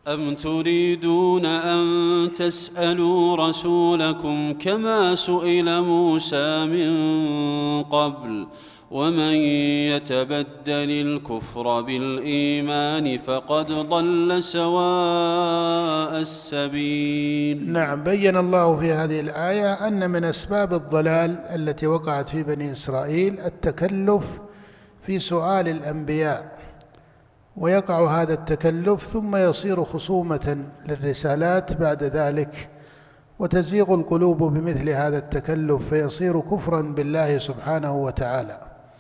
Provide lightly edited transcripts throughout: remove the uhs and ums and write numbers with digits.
أم تريدون أن تسألوا رسولكم كما سئل موسى من قبل ومن يتبدل الكفر بالإيمان فقد ضل سواء السبيل. نعم، بين الله في هذه الآية أن من أسباب الضلال التي وقعت في بني إسرائيل التكلف في سؤال الأنبياء، ويقع هذا التكلف ثم يصير خصومة للرسالات بعد ذلك، وتزيغ القلوب بمثل هذا التكلف فيصير كفرا بالله سبحانه وتعالى.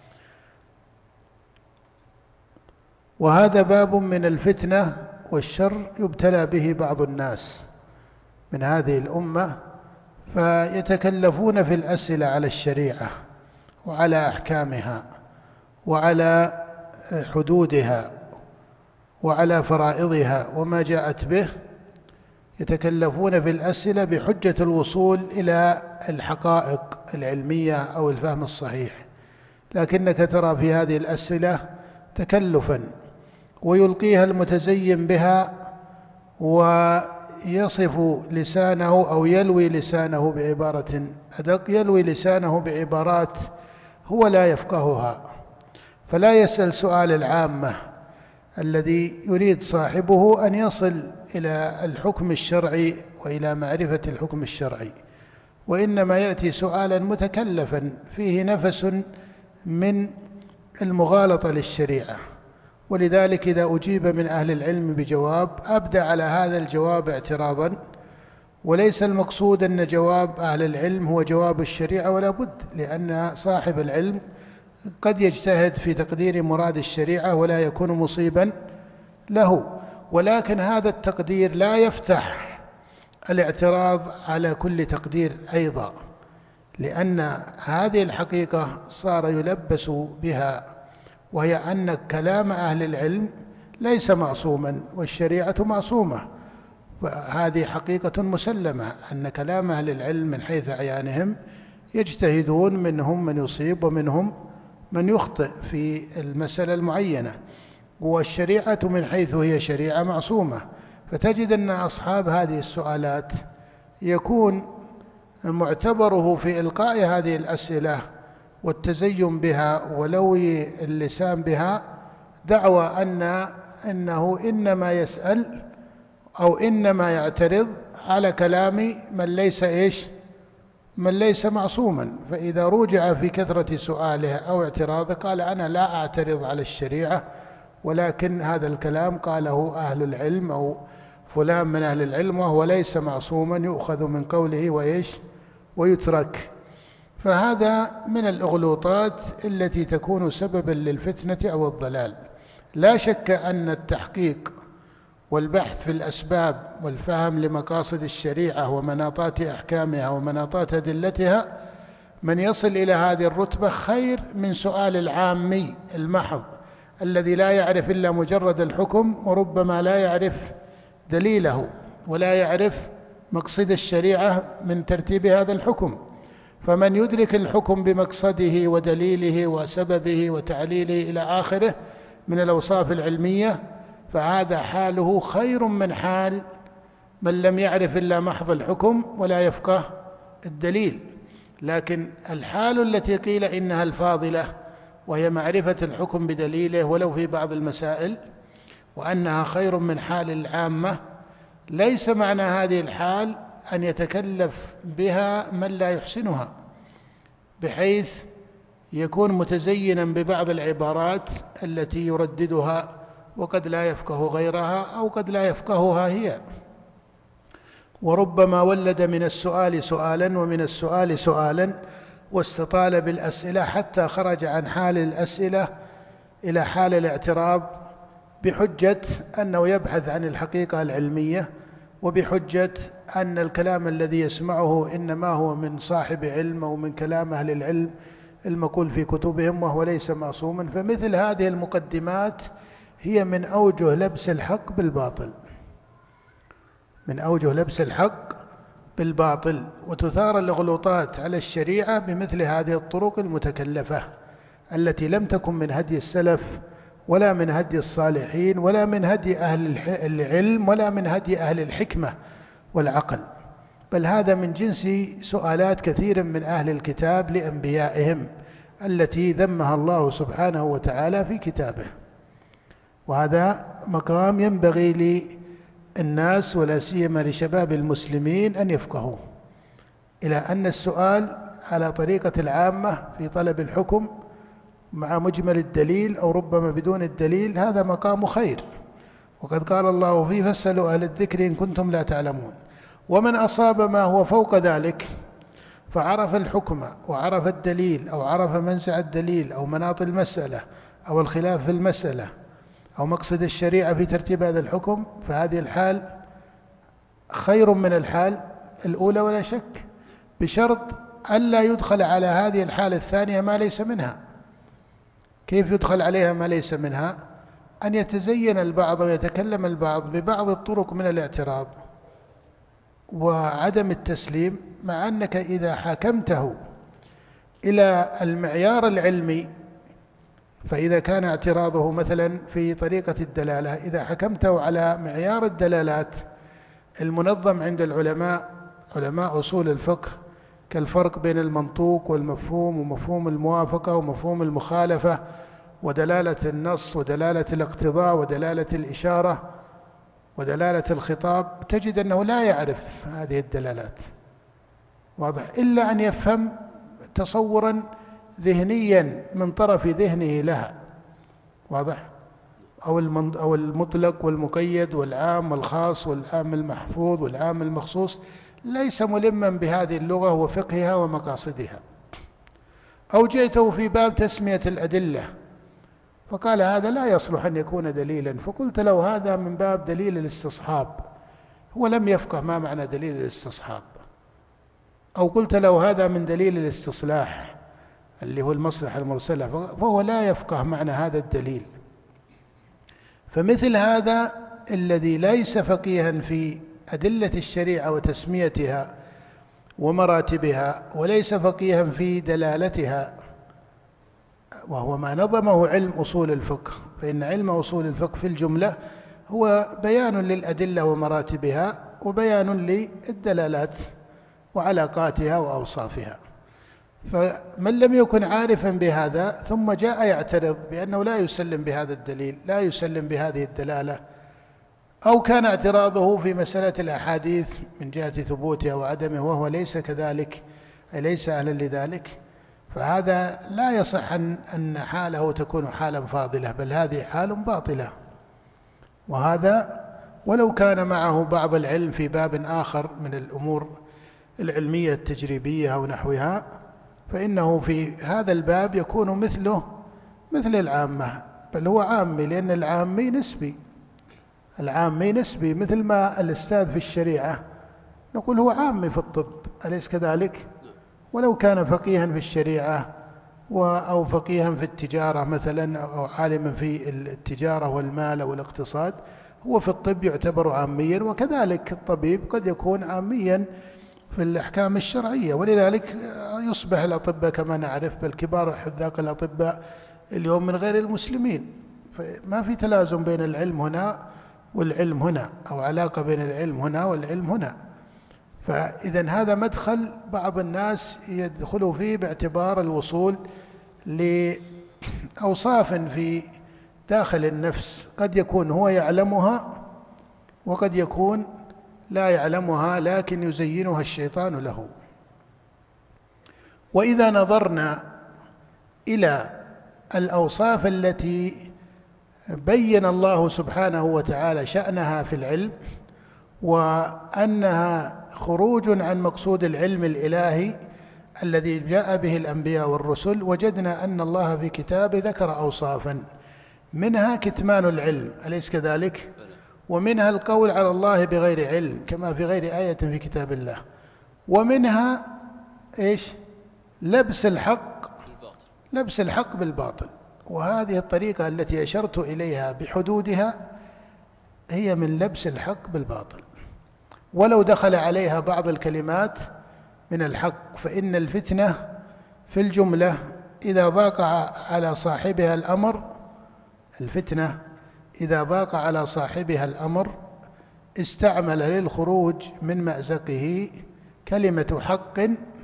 وهذا باب من الفتنة والشر يبتلى به بعض الناس من هذه الأمة، فيتكلفون في الأسئلة على الشريعة وعلى أحكامها وعلى حدودها وعلى فرائضها وما جاءت به، يتكلفون في الأسئلة بحجة الوصول إلى الحقائق العلمية أو الفهم الصحيح، لكنك ترى في هذه الأسئلة تكلفا، ويلقيها المتزين بها ويصف لسانه أو يلوي لسانه بعبارة أدق، يلوي لسانه بعبارات هو لا يفقهها، فلا يسأل سؤال العامة الذي يريد صاحبه أن يصل إلى الحكم الشرعي وإلى معرفة الحكم الشرعي، وإنما يأتي سؤالا متكلفا فيه نفس من المغالطة للشريعة. ولذلك إذا أجيب من أهل العلم بجواب أبدأ على هذا الجواب اعتراضا، وليس المقصود أن جواب أهل العلم هو جواب الشريعة، ولا بد، لأن صاحب العلم قد يجتهد في تقدير مراد الشريعة ولا يكون مصيبا له، ولكن هذا التقدير لا يفتح الاعتراض على كل تقدير أيضا، لأن هذه الحقيقة صار يلبس بها، وهي أن كلام أهل العلم ليس معصوما والشريعة معصومة، وهذه حقيقة مسلمة أن كلام أهل العلم من حيث عيانهم يجتهدون، منهم من يصيب ومنهم من يخطئ في المسألة المعينة، والشريعة من حيث هي شريعة معصومة. فتجد أن أصحاب هذه السؤالات يكون معتبره في إلقاء هذه الأسئلة والتزين بها ولوي اللسان بها دعوى أنه إنما يسأل أو إنما يعترض على كلام من ليس معصوما، فإذا رجع في كثرة سؤاله أو اعتراضه قال أنا لا أعترض على الشريعة، ولكن هذا الكلام قاله أهل العلم أو فلان من أهل العلم وهو ليس معصوما يؤخذ من قوله ويترك. فهذا من الأغلوطات التي تكون سببا للفتنة أو الضلال. لا شك أن التحقيق والبحث في الأسباب والفهم لمقاصد الشريعة ومناطات أحكامها ومناطات أدلتها، من يصل إلى هذه الرتبة خير من سؤال العامي المحض الذي لا يعرف إلا مجرد الحكم، وربما لا يعرف دليله ولا يعرف مقصد الشريعة من ترتيب هذا الحكم. فمن يدرك الحكم بمقصده ودليله وسببه وتعليله إلى آخره من الأوصاف العلمية، فهذا حاله خير من حال من لم يعرف إلا محض الحكم ولا يفقه الدليل. لكن الحال التي قيل إنها الفاضلة وهي معرفة الحكم بدليله ولو في بعض المسائل، وأنها خير من حال العامة، ليس معنى هذه الحال أن يتكلف بها من لا يحسنها، بحيث يكون متزينا ببعض العبارات التي يرددها وقد لا يفقه غيرها أو قد لا يفقهها هي، وربما ولد من السؤال سؤالا ومن السؤال سؤالا واستطال بالأسئلة حتى خرج عن حال الأسئلة إلى حال الاعتراض، بحجة أنه يبحث عن الحقيقة العلمية، وبحجة أن الكلام الذي يسمعه إنما هو من صاحب علم أو من كلام أهل العلم المقول في كتبهم وهو ليس معصوما. فمثل هذه المقدمات هي من أوجه لبس الحق بالباطل، من أوجه لبس الحق بالباطل، وتثار الإغلاطات على الشريعة بمثل هذه الطرق المتكلفة التي لم تكن من هدي السلف ولا من هدي الصالحين ولا من هدي أهل العلم ولا من هدي أهل الحكمة والعقل، بل هذا من جنس سؤالات كثير من أهل الكتاب لأنبيائهم التي ذمها الله سبحانه وتعالى في كتابه. وهذا مقام ينبغي للناس ولا سيما لشباب المسلمين أن يفقهوه، إلى أن السؤال على طريقة العامة في طلب الحكم مع مجمل الدليل أو ربما بدون الدليل هذا مقام خير، وقد قال الله فيه فاسألوا أهل الذكر إن كنتم لا تعلمون. ومن أصاب ما هو فوق ذلك فعرف الحكم وعرف الدليل أو عرف منزع الدليل أو مناط المسألة أو الخلاف في المسألة أو مقصد الشريعة في ترتيب هذا الحكم، فهذه الحال خير من الحال الأولى ولا شك، بشرط ألا يدخل على هذه الحال الثانية ما ليس منها. كيف يدخل عليها ما ليس منها؟ أن يتزين البعض ويتكلم البعض ببعض الطرق من الاعتراض وعدم التسليم، مع أنك إذا حكمته إلى المعيار العلمي، فإذا كان اعتراضه مثلا في طريقة الدلالة، إذا حكمته على معيار الدلالات المنظم عند العلماء علماء أصول الفقه كالفرق بين المنطوق والمفهوم ومفهوم الموافقة ومفهوم المخالفة ودلالة النص ودلالة الاقتضاء ودلالة الإشارة ودلالة الخطاب، تجد أنه لا يعرف هذه الدلالات، واضح، إلا أن يفهم تصورا ذهنيا من طرف ذهنه لها، واضح، أو المطلق والمقيد والعام والخاص والعام المحفوظ والعام المخصوص، ليس ملما بهذه اللغة وفقهها ومقاصدها. أو جئته في باب تسمية الأدلة فقال هذا لا يصلح أن يكون دليلا، فقلت له هذا من باب دليل الاستصحاب، هو لم يفقه ما معنى دليل الاستصحاب. أو قلت له هذا من دليل الاستصلاح اللي هو المصلحة المرسلة، فهو لا يفقه معنى هذا الدليل. فمثل هذا الذي ليس فقيها في أدلة الشريعة وتسميتها ومراتبها وليس فقيها في دلالتها، وهو ما نظمه علم أصول الفقه، فإن علم أصول الفقه في الجملة هو بيان للأدلة ومراتبها وبيان للدلالات وعلاقاتها وأوصافها. فمن لم يكن عارفا بهذا ثم جاء يعترض بأنه لا يسلم بهذا الدليل لا يسلم بهذه الدلالة، أو كان اعتراضه في مسألة الأحاديث من جهة ثبوتها وعدمه وهو ليس كذلك أي ليس أهلا لذلك، فهذا لا يصح أن حاله تكون حالا فاضلة، بل هذه حال باطلة. وهذا ولو كان معه بعض العلم في باب آخر من الأمور العلمية التجريبية أو نحوها، فإنه في هذا الباب يكون مثله مثل العامة، بل هو عامي، لأن العامي نسبي، العامي نسبي، مثل ما الأستاذ في الشريعة نقول هو عامي في الطب، أليس كذلك؟ ولو كان فقيها في الشريعة أو فقيها في التجارة مثلا أو عالما في التجارة والمال والاقتصاد، هو في الطب يعتبر عاميا، وكذلك الطبيب قد يكون عاميا في الأحكام الشرعية. ولذلك يصبح الأطباء كما نعرف بل كبار حذاق الأطباء اليوم من غير المسلمين، فما في تلازم بين العلم هنا والعلم هنا، أو علاقة بين العلم هنا والعلم هنا. فإذا هذا مدخل بعض الناس يدخلوا فيه باعتبار الوصول لأوصاف في داخل النفس قد يكون هو يعلمها وقد يكون لا يعلمها، لكن يزينها الشيطان له. وإذا نظرنا إلى الأوصاف التي بين الله سبحانه وتعالى شأنها في العلم وأنها خروج عن مقصود العلم الإلهي الذي جاء به الأنبياء والرسل، وجدنا أن الله في كتابه ذكر أوصافا، منها كتمان العلم، أليس كذلك؟ ومنها القول على الله بغير علم كما في غير آية في كتاب الله، ومنها إيش؟ لبس الحق بالباطل. وهذه الطريقة التي أشرت إليها بحدودها هي من لبس الحق بالباطل، ولو دخل عليها بعض الكلمات من الحق، فإن الفتنة في الجملة إذا وقع على صاحبها الأمر الفتنة إذا ضاق على صاحبها الأمر استعمل للخروج من مأزقه كلمة حق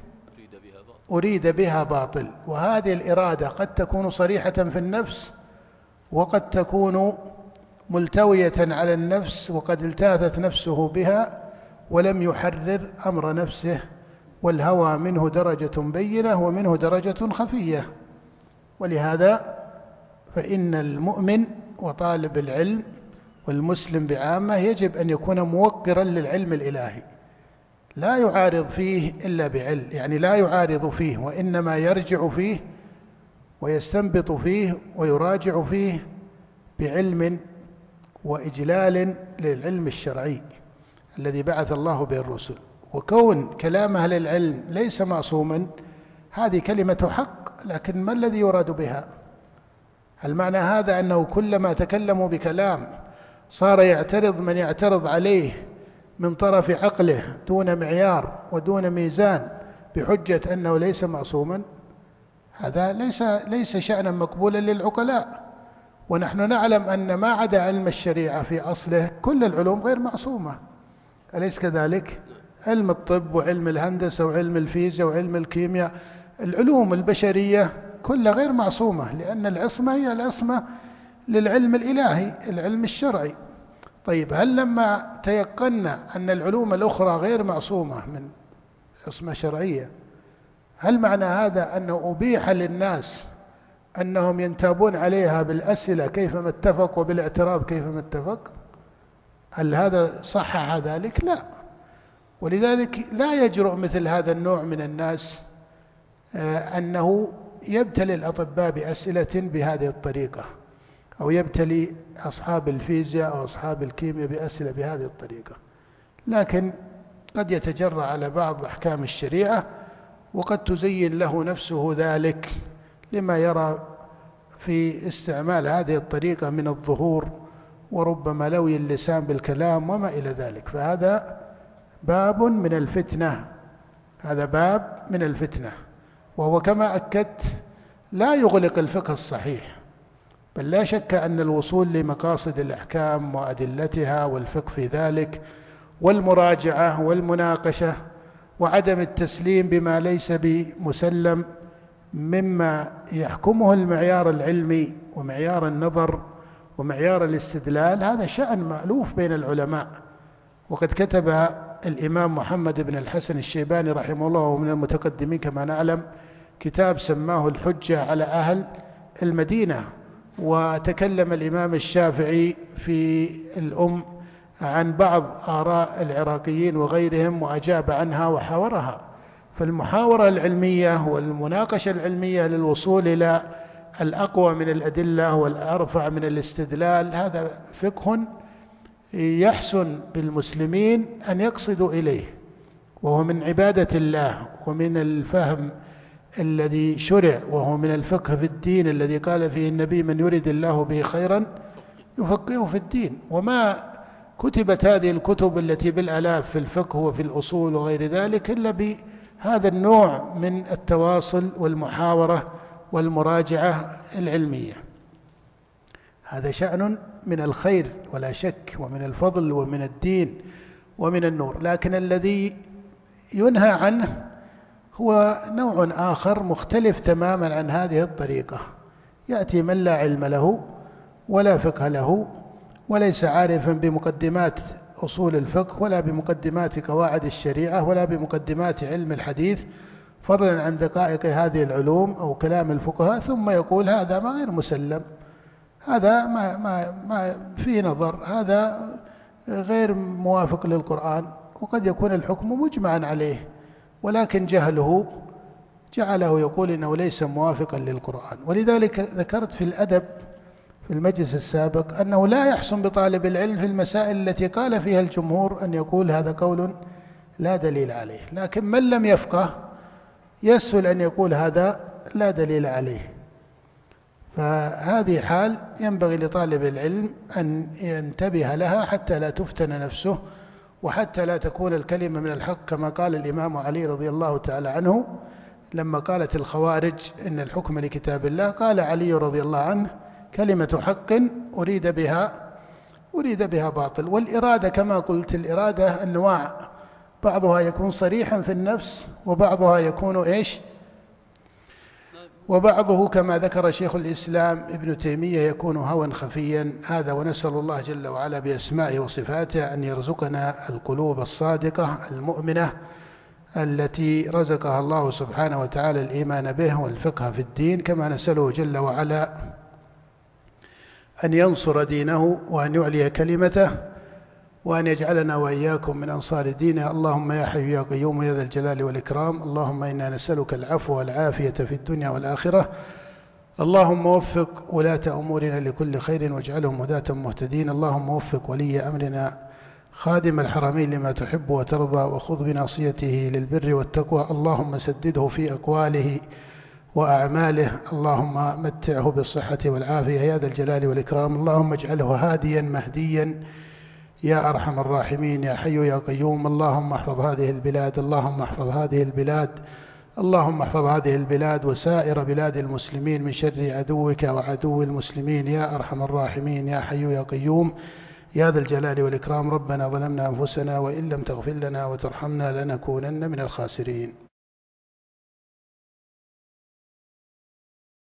أريد بها باطل، وهذه الإرادة قد تكون صريحة في النفس وقد تكون ملتوية على النفس وقد التاثت نفسه بها ولم يحرر أمر نفسه، والهوى منه درجة بينة ومنه درجة خفية. ولهذا فإن المؤمن وطالب العلم والمسلم بعامة يجب أن يكون موقرا للعلم الإلهي، لا يعارض فيه إلا بعلم، يعني لا يعارض فيه وإنما يرجع فيه ويستنبط فيه ويراجع فيه بعلم وإجلال للعلم الشرعي الذي بعث الله به الرسل. وكون كلام أهل العلم ليس معصوما هذه كلمة حق، لكن ما الذي يراد بها؟ هل معنى هذا أنه كلما تكلموا بكلام صار يعترض من يعترض عليه من طرف عقله دون معيار ودون ميزان بحجة أنه ليس معصوما؟ هذا ليس شأنا مقبولا للعقلاء. ونحن نعلم أن ما عدا علم الشريعة في أصله كل العلوم غير معصومة، أليس كذلك؟ علم الطب وعلم الهندسة وعلم الفيزياء وعلم الكيمياء، العلوم البشرية كلها غير معصومة، لأن العصمة هي العصمة للعلم الإلهي، العلم الشرعي. طيب هل لما تيقنا أن العلوم الأخرى غير معصومة من عصمة شرعية، هل معنى هذا أنه أبيح للناس أنهم ينتابون عليها بالأسئلة كيفما اتفق وبالاعتراض كيفما اتفق؟ هل هذا صحح ذلك؟ لا. ولذلك لا يجرؤ مثل هذا النوع من الناس أنه يبتلي الأطباء بأسئلة بهذه الطريقة، أو يبتلي أصحاب الفيزياء أو أصحاب الكيمياء بأسئلة بهذه الطريقة، لكن قد يتجرأ على بعض أحكام الشريعة وقد تزين له نفسه ذلك لما يرى في استعمال هذه الطريقة من الظهور وربما لوي اللسان بالكلام وما إلى ذلك. فهذا باب من الفتنة، هذا باب من الفتنة، وهو كما أكدت لا يغلق الفقه الصحيح، بل لا شك أن الوصول لمقاصد الأحكام وأدلتها والفقه في ذلك والمراجعة والمناقشة وعدم التسليم بما ليس بمسلم مما يحكمه المعيار العلمي ومعيار النظر ومعيار الاستدلال، هذا شأن مألوف بين العلماء. وقد كتب الإمام محمد بن الحسن الشيباني رحمه الله ومن المتقدمين كما نعلم كتاب سماه الحجة على أهل المدينة، وتكلم الإمام الشافعي في الأم عن بعض آراء العراقيين وغيرهم وأجاب عنها وحاورها. فالمحاورة العلمية والمناقشة العلمية للوصول إلى الأقوى من الأدلة والأرفع من الاستدلال هذا فقه يحسن بالمسلمين أن يقصدوا إليه، وهو من عبادة الله ومن الفهم الذي شرع، وهو من الفقه في الدين الذي قال فيه النبي من يريد الله به خيرا يفقهه في الدين. وما كتبت هذه الكتب التي بالآلاف في الفقه وفي الأصول وغير ذلك إلا بهذا النوع من التواصل والمحاورة والمراجعة العلمية. هذا شأن من الخير ولا شك، ومن الفضل ومن الدين ومن النور. لكن الذي ينهى عنه هو نوع آخر مختلف تماما عن هذه الطريقة. يأتي من لا علم له ولا فقه له وليس عارفا بمقدمات أصول الفقه ولا بمقدمات قواعد الشريعة ولا بمقدمات علم الحديث فضلا عن دقائق هذه العلوم أو كلام الفقهاء، ثم يقول هذا ما غير مسلم، هذا ما فيه نظر، هذا غير موافق للقرآن، وقد يكون الحكم مجمعا عليه ولكن جهله جعله يقول إنه ليس موافقا للقرآن. ولذلك ذكرت في الأدب في المجلس السابق أنه لا يحسن بطالب العلم في المسائل التي قال فيها الجمهور أن يقول هذا قول لا دليل عليه، لكن من لم يفقه يسهل أن يقول هذا لا دليل عليه. فهذه حال ينبغي لطالب العلم أن ينتبه لها حتى لا تفتن نفسه وحتى لا تكون الكلمة من الحق، كما قال الإمام علي رضي الله تعالى عنه لما قالت الخوارج إن الحكم لكتاب الله، قال علي رضي الله عنه كلمة حق أريد بها باطل. والإرادة كما قلت، الإرادة أنواع، بعضها يكون صريحا في النفس، وبعضها يكون وبعضه كما ذكر شيخ الإسلام ابن تيمية يكون هوى خفيا. هذا ونسأل الله جل وعلا بأسمائه وصفاته أن يرزقنا القلوب الصادقة المؤمنة التي رزقها الله سبحانه وتعالى الإيمان به والفقه في الدين، كما نسأله جل وعلا أن ينصر دينه وأن يعلي كلمته وأن يجعلنا وإياكم من أنصار دينه. اللهم يا حي يا قيوم يا ذا الجلال والإكرام، اللهم إنا نسألك العفو والعافية في الدنيا والآخرة. اللهم وفق ولاة أمورنا لكل خير واجعلهم هداة مهتدين. اللهم وفق ولي أمرنا خادم الحرمين لما تحب وترضى، وخذ بناصيته للبر والتقوى. اللهم سدده في أقواله وأعماله، اللهم متعه بالصحة والعافية يا ذا الجلال والإكرام. اللهم اجعله هاديا مهديا يا أرحم الراحمين يا حي يا قيوم. اللهم احفظ هذه البلاد، اللهم احفظ هذه البلاد، اللهم احفظ هذه البلاد وسائر بلاد المسلمين من شر عدوك وعدو المسلمين يا أرحم الراحمين يا حي يا قيوم يا ذا الجلال والإكرام. ربنا ظلمنا أنفسنا وإن لم تغفر لنا وترحمنا لنكونن من الخاسرين.